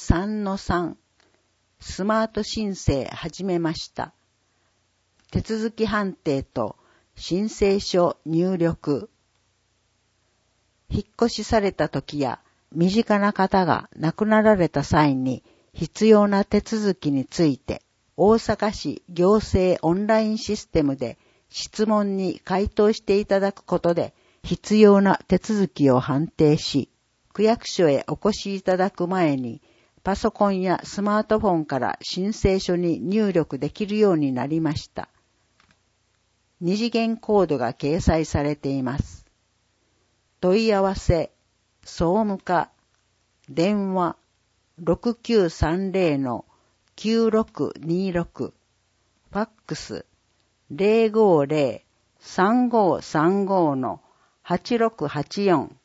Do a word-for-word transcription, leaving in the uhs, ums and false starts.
さんのさん スマート申請始めました。手続き判定と申請書入力。引っ越しされた時や身近な方が亡くなられた際に必要な手続きについて大阪市行政オンラインシステムで質問に回答していただくことで必要な手続きを判定し、区役所へお越しいただく前にパソコンやスマートフォンから申請書に入力できるようになりました。二次元コードが掲載されています。問い合わせ、総務課、電話 ろくきゅうさんゼロのきゅうろくにろく、ファックス ゼロごゼロ さんごさんごのはちろくはちよん